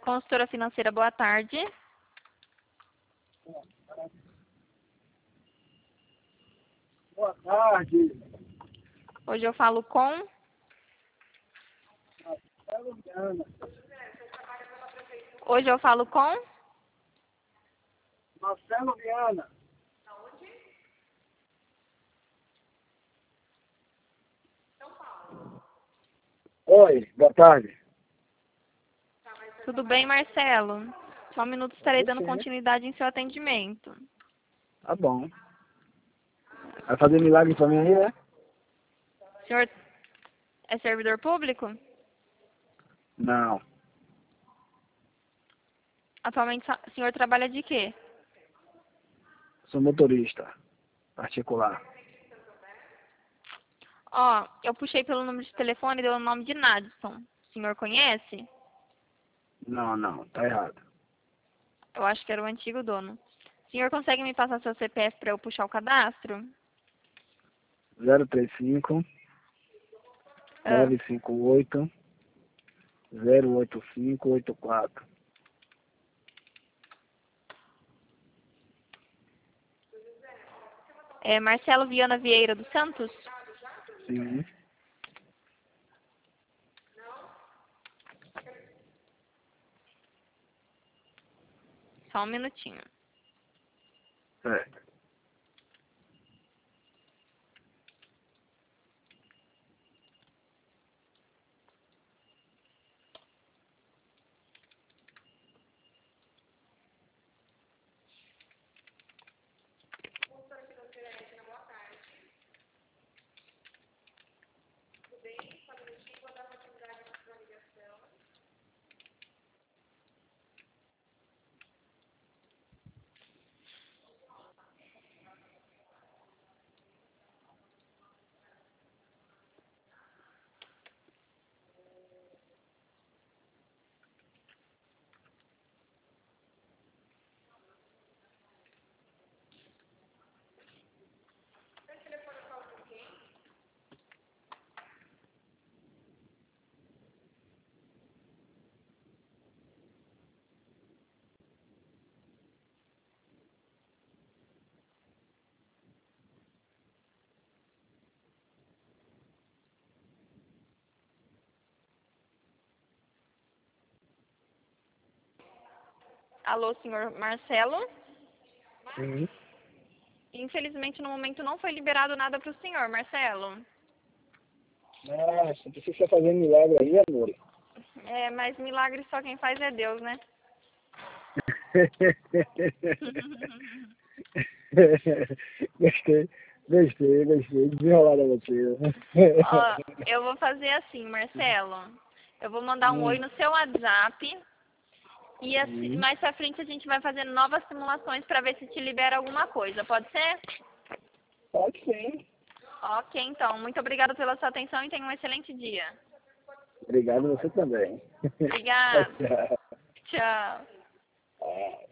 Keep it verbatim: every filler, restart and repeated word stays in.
Consultora financeira, boa tarde. Boa tarde. Hoje eu falo com... Marcelo Viana. Hoje eu falo com... Marcelo Viana. Oi, boa tarde. Tudo bem, Marcelo? Só um minuto, estarei dando Sim. continuidade em seu atendimento. Tá bom. Vai fazer milagre pra mim aí, né? O senhor é servidor público? Não. Atualmente o senhor trabalha de quê? Sou motorista particular. Ó, eu puxei pelo número de telefone e deu o nome de Nadson. O senhor conhece? Não, não, tá errado. Eu acho que era o antigo dono. O senhor consegue me passar seu C P F para eu puxar o cadastro? zero três cinco, Ah, nove cinco oito, zero oito cinco oito quatro. é Marcelo Viana Vieira dos Santos? Sim. Só um minutinho. Certo. Alô, senhor Marcelo? Sim. Infelizmente, no momento não foi liberado nada para o senhor, Marcelo. Nossa, precisa fazer milagre aí, amor. É, mas milagre só quem faz é Deus, né? Gostei, gostei, gostei. Desenrolada você. Ó, eu vou fazer assim, Marcelo. Eu vou mandar um oi Hum, no seu WhatsApp e assim, hum. mais pra frente a gente vai fazer novas simulações para ver se te libera alguma coisa. Pode ser? Pode sim. Ok, então. Muito obrigada pela sua atenção e tenha um excelente dia. Obrigado você também. Obrigada. Tchau. Tchau. Ah.